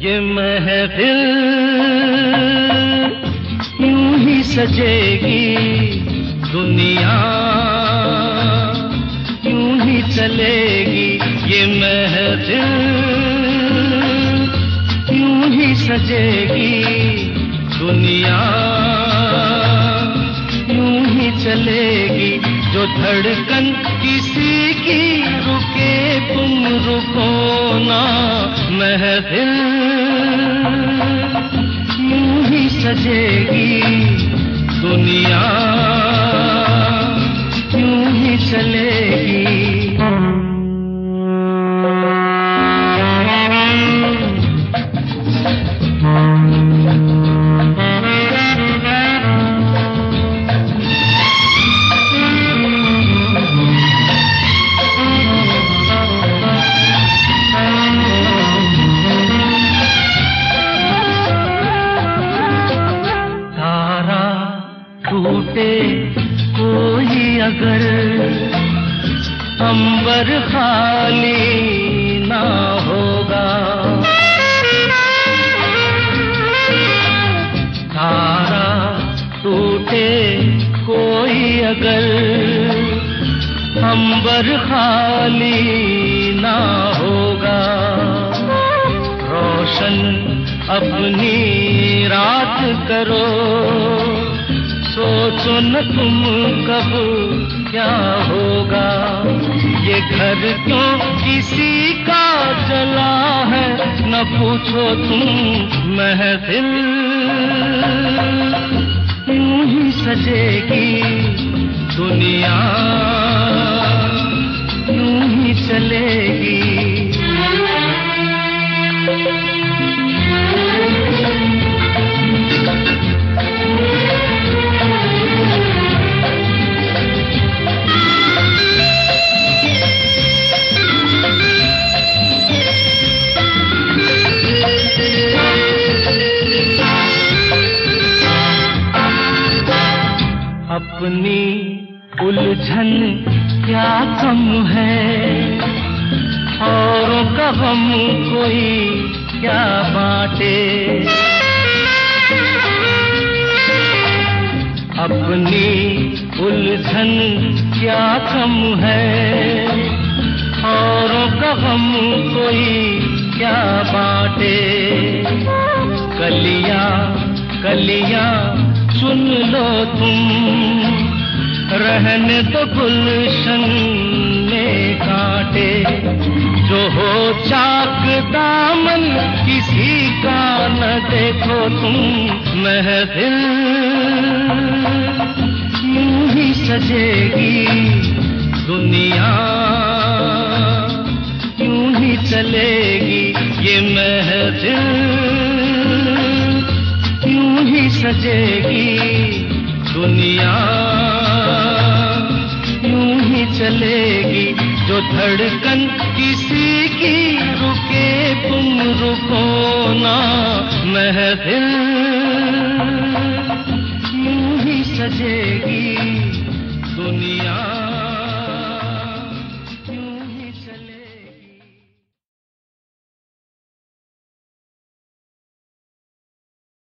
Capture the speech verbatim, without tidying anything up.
ये महफिल यूं ही सजेगी, दुनिया यूं ही चलेगी। ये महफिल यूं ही सजेगी, दुनिया यूं ही चलेगी। जो धड़कन किसी की रुके तुम रुको ना, महफिल यूं ही सजेगी, दुनिया यूं ही चलेगी। टूटे कोई अगर अंबर खाली ना होगा, तारा टूटे कोई अगर अंबर खाली ना होगा। रोशन अपनी रात करो, सोचो न तुम कब क्या होगा। ये घर क्यों किसी का जला है, न पूछो तुम। महफिल यूं ही सजेगी, दुनिया यूं ही चलेगी। अपनी उलझन क्या कम है, औरों का गम कोई क्या बांटे। अपनी उलझन क्या कम है, औरों का गम कोई क्या बांटे। कलियां कलियां सुन लो तुम, रहने तो गुलशन में कांटे। जो हो चाक दामन किसी का न देखो तुम। महफिल यूं ही सजेगी, दुनिया यूं ही चलेगी। ये महफिल यूं ही सजेगी, दुनिया यूं ही चलेगी। जो धड़कन किसी की रुके तुम रुको ना, महफिल यूं ही सजेगी, दुनिया